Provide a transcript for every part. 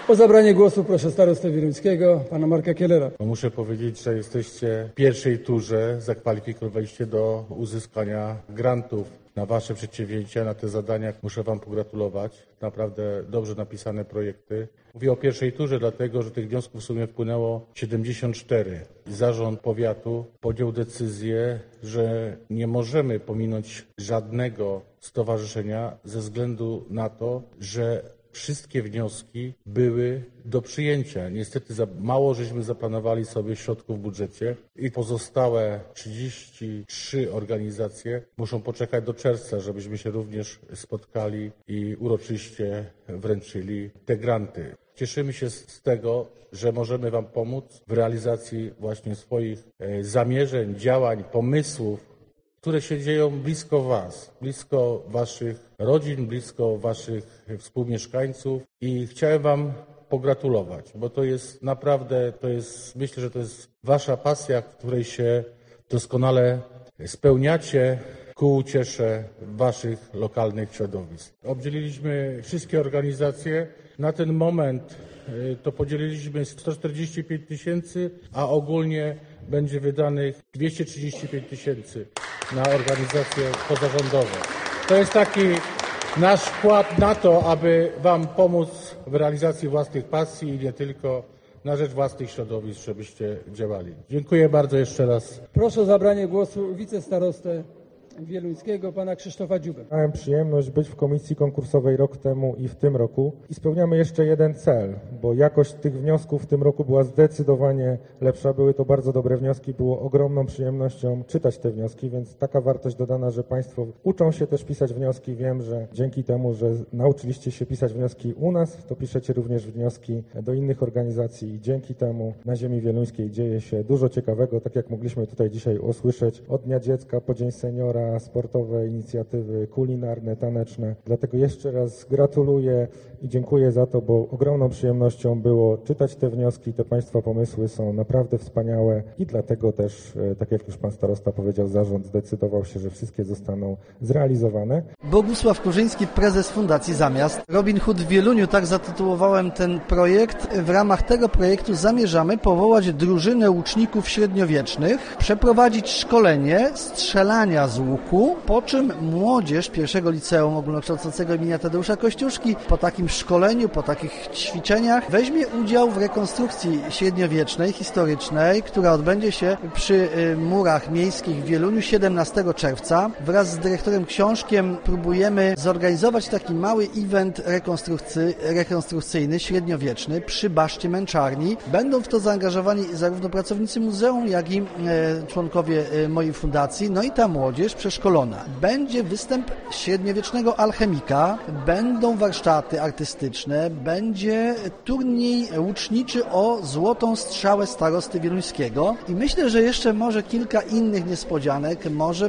O zabranie głosu proszę starostę wieluńskiego, pana Marka Kielera. Muszę powiedzieć, że jesteście w pierwszej turze, zakwalifikowaliście do uzyskania grantów na wasze przedsięwzięcia, na te zadania. Muszę wam pogratulować. Naprawdę dobrze napisane projekty. Mówię o pierwszej turze, dlatego że tych wniosków w sumie wpłynęło 74. Zarząd powiatu podjął decyzję, że nie możemy pominąć żadnego stowarzyszenia ze względu na to, że wszystkie wnioski były do przyjęcia. Niestety za mało żeśmy zaplanowali sobie środków w budżecie i pozostałe 33 organizacje muszą poczekać do czerwca, żebyśmy się również spotkali i uroczyście wręczyli te granty. Cieszymy się z tego, że możemy wam pomóc w realizacji właśnie swoich zamierzeń, działań, pomysłów, które się dzieją blisko was, blisko waszych rodzin, blisko waszych współmieszkańców i chciałem wam pogratulować, bo to jest naprawdę, myślę, że to jest wasza pasja, w której się doskonale spełniacie ku uciesze waszych lokalnych środowisk. Obdzieliliśmy wszystkie organizacje. Na ten moment to podzieliliśmy 145 000, a ogólnie będzie wydanych 235 000 na organizacje pozarządowe. To jest taki nasz wkład na to, aby wam pomóc w realizacji własnych pasji i nie tylko na rzecz własnych środowisk, żebyście działali. Dziękuję bardzo jeszcze raz. Proszę o zabranie głosu wicestarostę wieluńskiego, pana Krzysztofa Dziubę. Miałem przyjemność być w komisji konkursowej rok temu i w tym roku i spełniamy jeszcze jeden cel, bo jakość tych wniosków w tym roku była zdecydowanie lepsza. Były to bardzo dobre wnioski, było ogromną przyjemnością czytać te wnioski, więc taka wartość dodana, że Państwo uczą się też pisać wnioski. Wiem, że dzięki temu, że nauczyliście się pisać wnioski u nas, to piszecie również wnioski do innych organizacji i dzięki temu na ziemi wieluńskiej dzieje się dużo ciekawego, tak jak mogliśmy tutaj dzisiaj usłyszeć, od Dnia Dziecka po Dzień Seniora, sportowe inicjatywy kulinarne, taneczne. Dlatego jeszcze raz gratuluję i dziękuję za to, bo ogromną przyjemnością było czytać te wnioski, te Państwa pomysły są naprawdę wspaniałe i dlatego też, tak jak już Pan Starosta powiedział, zarząd zdecydował się, że wszystkie zostaną zrealizowane. Bogusław Kurzyński, prezes Fundacji Zamiast. Robin Hood w Wieluniu, tak zatytułowałem ten projekt. W ramach tego projektu zamierzamy powołać drużynę łuczników średniowiecznych, przeprowadzić szkolenie strzelania z łuku, po czym młodzież pierwszego liceum ogólnokształcącego imienia Tadeusza Kościuszki po takim szkoleniu, po takich ćwiczeniach weźmie udział w rekonstrukcji średniowiecznej, historycznej, która odbędzie się przy murach miejskich w Wieluniu 17 czerwca. Wraz z dyrektorem Książkiem próbujemy zorganizować taki mały event rekonstrukcyjny, średniowieczny przy Baszcie Męczarni. Będą w to zaangażowani zarówno pracownicy muzeum, jak i członkowie mojej fundacji, no i ta młodzież przeszkolona. Będzie występ średniowiecznego alchemika, będą warsztaty artystyczne, będzie turniej łuczniczy o złotą strzałę starosty wieluńskiego i myślę, że jeszcze może kilka innych niespodzianek. Może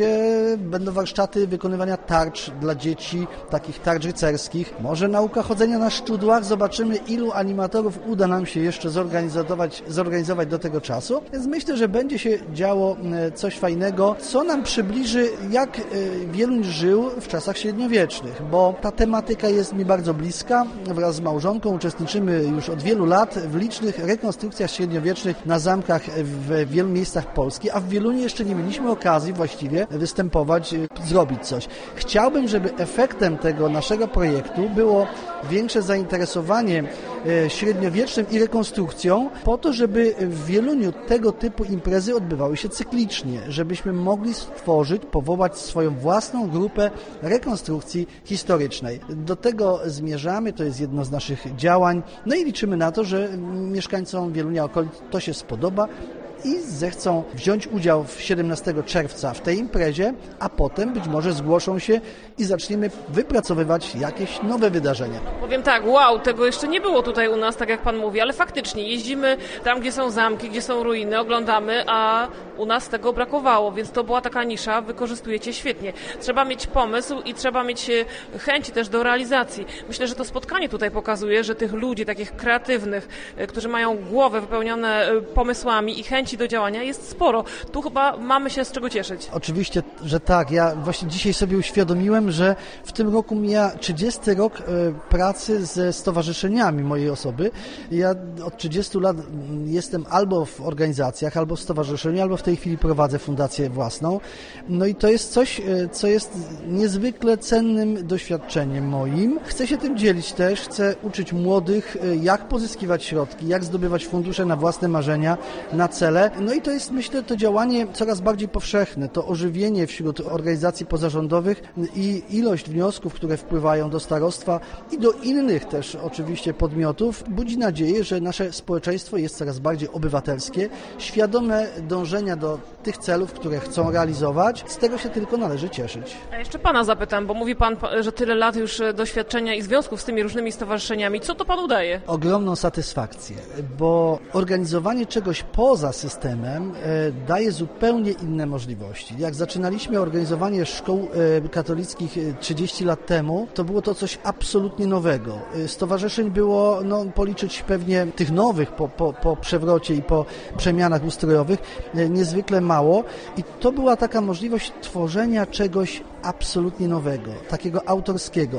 będą warsztaty wykonywania tarcz dla dzieci, takich tarcz rycerskich, może nauka chodzenia na szczudłach. Zobaczymy, ilu animatorów uda nam się jeszcze zorganizować do tego czasu. Więc myślę, że będzie się działo coś fajnego, co nam przybliży, jak Wieluń żył w czasach średniowiecznych, bo ta tematyka jest mi bardzo bliska. Wraz z małżonką uczestniczymy już od wielu lat w licznych rekonstrukcjach średniowiecznych na zamkach w wielu miejscach Polski, a w Wieluniu jeszcze nie mieliśmy okazji właściwie występować, zrobić coś. Chciałbym, żeby efektem tego naszego projektu było większe zainteresowanie średniowiecznym i rekonstrukcją, po to, żeby w Wieluniu tego typu imprezy odbywały się cyklicznie, żebyśmy mogli powołać swoją własną grupę rekonstrukcji historycznej. Do tego zmierzamy, to jest jedno z naszych działań, no i liczymy na to, że mieszkańcom Wielunia okolic to się spodoba i zechcą wziąć udział 17 czerwca w tej imprezie, a potem być może zgłoszą się i zaczniemy wypracowywać jakieś nowe wydarzenia. Powiem tak, wow, tego jeszcze nie było tutaj u nas, tak jak Pan mówi, ale faktycznie jeździmy tam, gdzie są zamki, gdzie są ruiny, oglądamy, a u nas tego brakowało, więc to była taka nisza, wykorzystujecie świetnie. Trzeba mieć pomysł i trzeba mieć chęci też do realizacji. Myślę, że to spotkanie tutaj pokazuje, że tych ludzi takich kreatywnych, którzy mają głowę wypełnione pomysłami i chęci chęci do działania jest sporo. Tu chyba mamy się z czego cieszyć. Oczywiście, że tak. Ja właśnie dzisiaj sobie uświadomiłem, że w tym roku mija 30 rok pracy ze stowarzyszeniami mojej osoby. Ja od 30 lat jestem albo w organizacjach, albo w stowarzyszeniu, albo w tej chwili prowadzę fundację własną. No i to jest coś, co jest niezwykle cennym doświadczeniem moim. Chcę się tym dzielić też, chcę uczyć młodych, jak pozyskiwać środki, jak zdobywać fundusze na własne marzenia, na cele. No i to jest, myślę, to działanie coraz bardziej powszechne, to ożywienie wśród organizacji pozarządowych i ilość wniosków, które wpływają do starostwa i do innych też oczywiście podmiotów, budzi nadzieję, że nasze społeczeństwo jest coraz bardziej obywatelskie, świadome dążenia do tych celów, które chcą realizować. Z tego się tylko należy cieszyć. A jeszcze pana zapytam, bo mówi pan, że tyle lat już doświadczenia i związków z tymi różnymi stowarzyszeniami. Co to panu daje? Ogromną satysfakcję, bo organizowanie czegoś poza systemem daje zupełnie inne możliwości. Jak zaczynaliśmy organizowanie szkół katolickich 30 lat temu, to było to coś absolutnie nowego. Stowarzyszeń było, policzyć pewnie tych nowych po przewrocie i po przemianach ustrojowych, niezwykle mało i to była taka możliwość tworzenia czegoś absolutnie nowego, takiego autorskiego.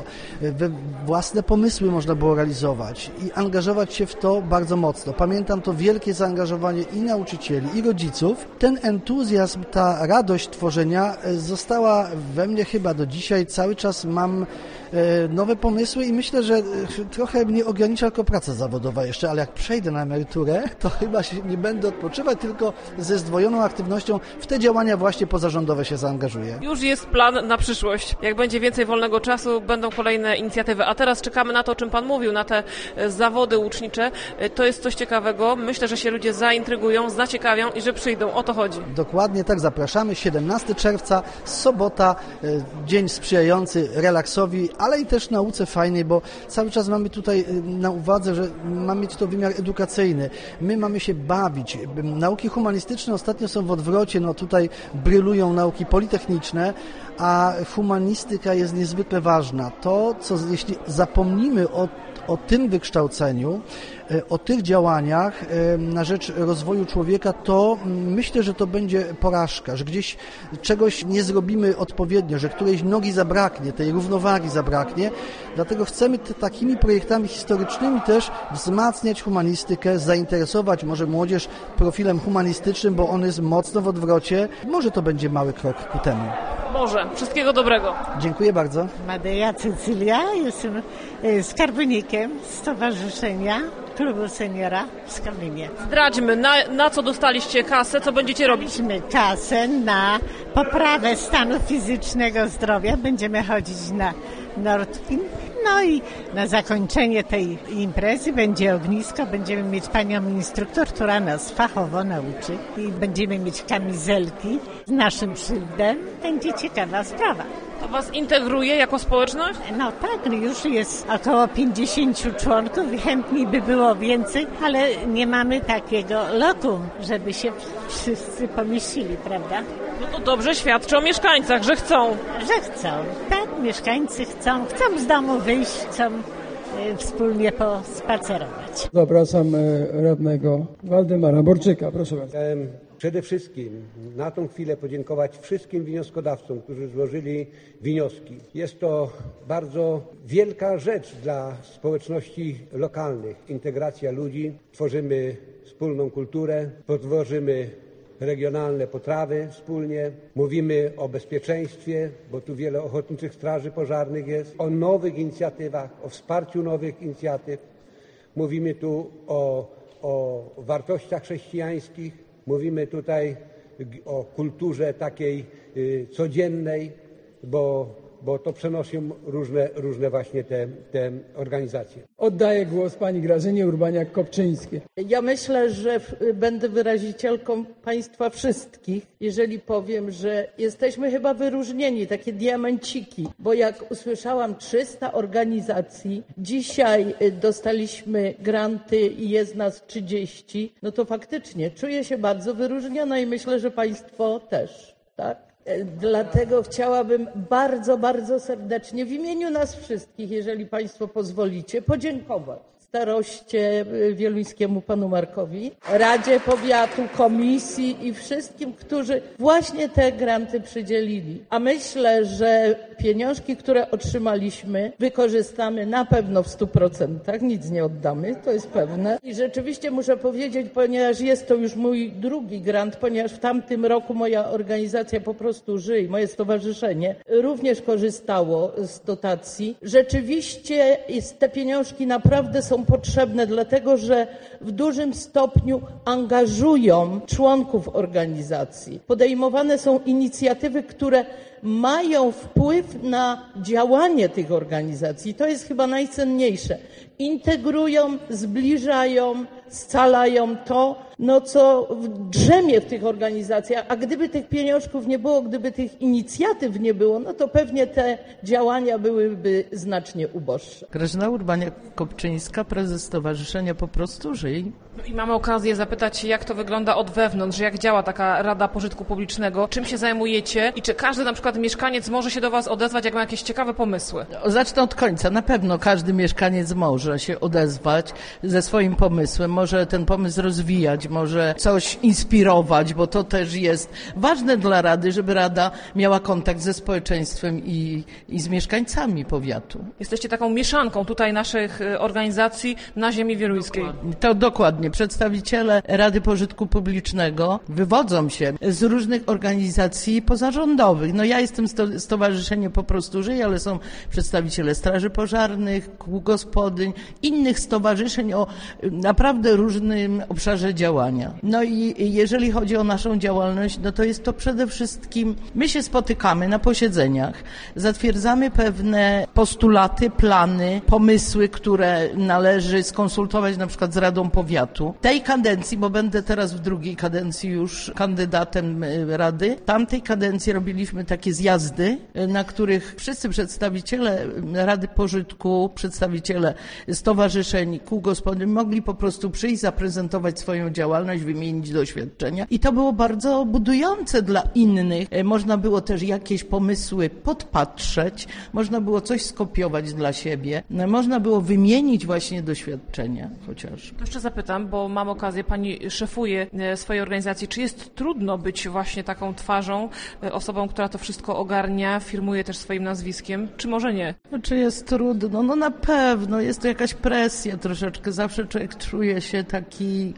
Własne pomysły można było realizować i angażować się w to bardzo mocno. Pamiętam to wielkie zaangażowanie i nauczycieli, i rodziców. Ten entuzjazm, ta radość tworzenia została we mnie chyba do dzisiaj. Cały czas mam nowe pomysły i myślę, że trochę mnie ogranicza tylko praca zawodowa jeszcze, ale jak przejdę na emeryturę, to chyba się nie będę odpoczywać, tylko ze zdwojoną aktywnością w te działania właśnie pozarządowe się zaangażuję. Już jest plan na przyszłość. Jak będzie więcej wolnego czasu, będą kolejne inicjatywy. A teraz czekamy na to, o czym pan mówił, na te zawody łucznicze. To jest coś ciekawego. Myślę, że się ludzie zaintrygują, zaciekawią i że przyjdą. O to chodzi. Dokładnie tak, zapraszamy. 17 czerwca, sobota, dzień sprzyjający relaksowi, ale i też nauce fajnej, bo cały czas mamy tutaj na uwadze, że mamy mieć to wymiar edukacyjny. My mamy się bawić. Nauki humanistyczne ostatnio są w odwrocie, tutaj brylują nauki politechniczne, a humanistyka jest niezwykle ważna. To, jeśli zapomnimy o tym wykształceniu, o tych działaniach na rzecz rozwoju człowieka, to myślę, że to będzie porażka, że gdzieś czegoś nie zrobimy odpowiednio, że którejś nogi zabraknie, tej równowagi zabraknie. Dlatego chcemy takimi projektami historycznymi też wzmacniać humanistykę, zainteresować może młodzież profilem humanistycznym, bo on jest mocno w odwrocie. Może to będzie mały krok ku temu. Może. Wszystkiego dobrego. Dziękuję bardzo. Madeja Cecylia, jestem skarbnikiem Stowarzyszenia Klubu Seniora w Skalinie. Zdradźmy, na co dostaliście kasę, co będziecie robić? Mieliśmy kasę na poprawę stanu fizycznego zdrowia. Będziemy chodzić na Nordpin. No i na zakończenie tej imprezy będzie ognisko. Będziemy mieć panią instruktor, która nas fachowo nauczy. I będziemy mieć kamizelki z naszym szyldem. Będzie ciekawa sprawa. To was integruje jako społeczność? No tak, już jest około 50 członków i chętniej by było więcej, ale nie mamy takiego lokum, żeby się wszyscy pomieścili, prawda? No to dobrze świadczy o mieszkańcach, że chcą. Że chcą. Tak, mieszkańcy chcą z domu wyjść, chcą wspólnie pospacerować. Zapraszam radnego Waldemara Borczyka. Proszę bardzo. Chciałem przede wszystkim na tą chwilę podziękować wszystkim wnioskodawcom, którzy złożyli wnioski. Jest to bardzo wielka rzecz dla społeczności lokalnych. Integracja ludzi, tworzymy wspólną kulturę, tworzymy regionalne potrawy wspólnie, mówimy o bezpieczeństwie, bo tu wiele ochotniczych straży pożarnych jest, o nowych inicjatywach, o wsparciu nowych inicjatyw. Mówimy tu o wartościach chrześcijańskich, mówimy tutaj o kulturze takiej codziennej, bo to przenoszą różne właśnie te organizacje. Oddaję głos pani Grażynie Urbaniak-Kopczyńskiej. Ja myślę, że będę wyrazicielką państwa wszystkich, jeżeli powiem, że jesteśmy chyba wyróżnieni, takie diamenciki, bo jak usłyszałam 300 organizacji, dzisiaj dostaliśmy granty i jest nas 30, no to faktycznie czuję się bardzo wyróżniona i myślę, że państwo też, tak? Dlatego chciałabym bardzo, bardzo serdecznie w imieniu nas wszystkich, jeżeli państwo pozwolicie, podziękować. Z staroście wieluńskiemu panu Markowi, Radzie Powiatu, komisji i wszystkim, którzy właśnie te granty przydzielili. A myślę, że pieniążki, które otrzymaliśmy, wykorzystamy na pewno w 100%. Nic nie oddamy, to jest pewne. I rzeczywiście muszę powiedzieć, ponieważ jest to już mój drugi grant, ponieważ w tamtym roku moja organizacja Po prostu Żyj, moje stowarzyszenie, również korzystało z dotacji. Rzeczywiście te pieniążki naprawdę są potrzebne, dlatego że w dużym stopniu angażują członków organizacji. Podejmowane są inicjatywy, które mają wpływ na działanie tych organizacji. To jest chyba najcenniejsze. Integrują, zbliżają, scalają to, co drzemie w tych organizacjach, a gdyby tych pieniążków nie było, gdyby tych inicjatyw nie było, to pewnie te działania byłyby znacznie uboższe. Grażyna Urbaniak-Kopczyńska, prezes Stowarzyszenia Po prostu Żyj. I mamy okazję zapytać się, jak to wygląda od wewnątrz, jak działa taka Rada Pożytku Publicznego, czym się zajmujecie i czy każdy na przykład mieszkaniec może się do Was odezwać, jak ma jakieś ciekawe pomysły? Zacznę od końca. Na pewno każdy mieszkaniec może się odezwać ze swoim pomysłem, może ten pomysł rozwijać, może coś inspirować, bo to też jest ważne dla Rady, żeby Rada miała kontakt ze społeczeństwem i z mieszkańcami powiatu. Jesteście taką mieszanką tutaj naszych organizacji na ziemi wieluńskiej. To dokładnie. Przedstawiciele Rady Pożytku Publicznego wywodzą się z różnych organizacji pozarządowych. Ja jestem Stowarzyszenie Po prostu Żyj, ale są przedstawiciele straży pożarnych, kół gospodyń, innych stowarzyszeń o naprawdę różnym obszarze działania. I jeżeli chodzi o naszą działalność, to jest to przede wszystkim, my się spotykamy na posiedzeniach, zatwierdzamy pewne postulaty, plany, pomysły, które należy skonsultować na przykład z Radą Powiatu. Tej kadencji, bo będę teraz w drugiej kadencji już kandydatem Rady, tamtej kadencji robiliśmy takie zjazdy, na których wszyscy przedstawiciele Rady Pożytku, przedstawiciele stowarzyszeń, kół gospodyń mogli po prostu przyjść, zaprezentować swoją działalność, wymienić doświadczenia i to było bardzo budujące dla innych. Można było też jakieś pomysły podpatrzeć, można było coś skopiować dla siebie, można było wymienić właśnie doświadczenia chociaż. To jeszcze zapytam, bo mam okazję, pani szefuje swojej organizacji, czy jest trudno być właśnie taką twarzą, osobą, która to wszystko ogarnia, firmuje też swoim nazwiskiem, czy może nie? Czy jest trudno? Na pewno, jest to jakaś presja troszeczkę, zawsze człowiek czuje się taki,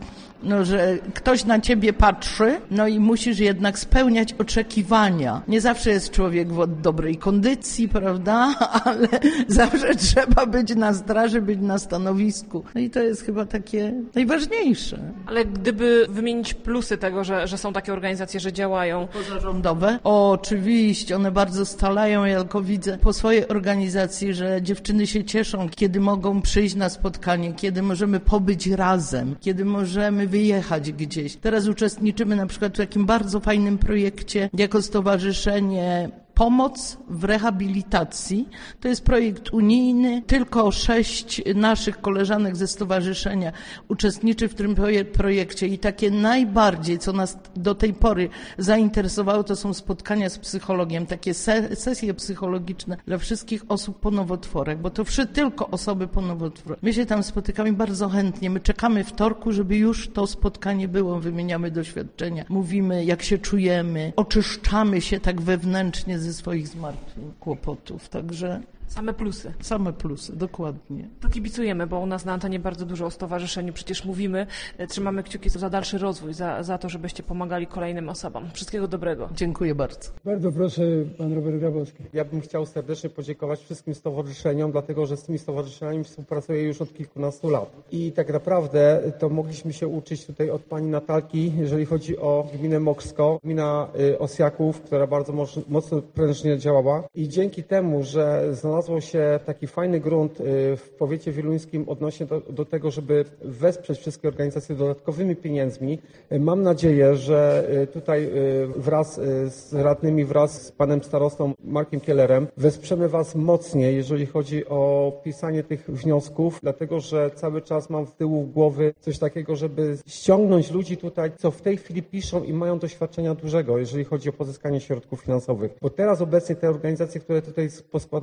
że ktoś na ciebie patrzy, i musisz jednak spełniać oczekiwania. Nie zawsze jest człowiek w dobrej kondycji, prawda, ale zawsze trzeba być na straży, być na stanowisku. I to jest chyba takie najważniejsze. Ale gdyby wymienić plusy tego, że są takie organizacje, że działają. Pozarządowe? Oczywiście, one bardzo stalają. Ja tylko widzę po swojej organizacji, że dziewczyny się cieszą, kiedy mogą przyjść na spotkanie, kiedy możemy pobyć razem, kiedy możemy wyjechać gdzieś. Teraz uczestniczymy na przykład w takim bardzo fajnym projekcie jako stowarzyszenie Pomoc w rehabilitacji. To jest projekt unijny. Tylko 6 naszych koleżanek ze stowarzyszenia uczestniczy w tym projekcie i takie najbardziej, co nas do tej pory zainteresowało, to są spotkania z psychologiem, takie sesje psychologiczne dla wszystkich osób po nowotworach, bo to tylko osoby po nowotworach. My się tam spotykamy bardzo chętnie. My czekamy wtorku, żeby już to spotkanie było. Wymieniamy doświadczenia, mówimy, jak się czujemy, oczyszczamy się tak wewnętrznie ze swoich zmartwień, kłopotów, także Same plusy. Same plusy, dokładnie. To kibicujemy, bo u nas na antenie bardzo dużo o stowarzyszeniu przecież mówimy. Trzymamy kciuki za dalszy rozwój, za to, żebyście pomagali kolejnym osobom. Wszystkiego dobrego. Dziękuję bardzo. Bardzo proszę, pan Robert Grabowski. Ja bym chciał serdecznie podziękować wszystkim stowarzyszeniom, dlatego że z tymi stowarzyszeniami współpracuję już od kilkunastu lat. I tak naprawdę to mogliśmy się uczyć tutaj od pani Natalki, jeżeli chodzi o gminę Moksko, gmina Osjaków, która bardzo mocno prężnie działała. I dzięki temu, że znalazło się taki fajny grunt w powiecie wieluńskim odnośnie do tego, żeby wesprzeć wszystkie organizacje dodatkowymi pieniędzmi, mam nadzieję, że tutaj wraz z radnymi, wraz z panem starostą Markiem Kielerem wesprzemy was mocniej, jeżeli chodzi o pisanie tych wniosków, dlatego że cały czas mam z tyłu głowy coś takiego, żeby ściągnąć ludzi tutaj, co w tej chwili piszą i mają doświadczenia dużego, jeżeli chodzi o pozyskanie środków finansowych. Bo teraz obecnie te organizacje, które tutaj poskładały te wnioski,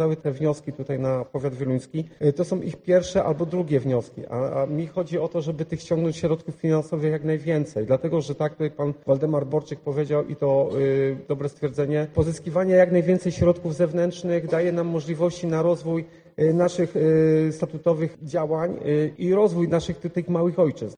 wnioski tutaj na powiat wieluński, to są ich pierwsze albo drugie wnioski, a mi chodzi o to, żeby tych ściągnąć środków finansowych jak najwięcej, dlatego, że tak tutaj pan Waldemar Borczyk powiedział i to dobre stwierdzenie, pozyskiwanie jak najwięcej środków zewnętrznych daje nam możliwości na rozwój naszych statutowych działań i rozwój naszych tych małych ojczyzn.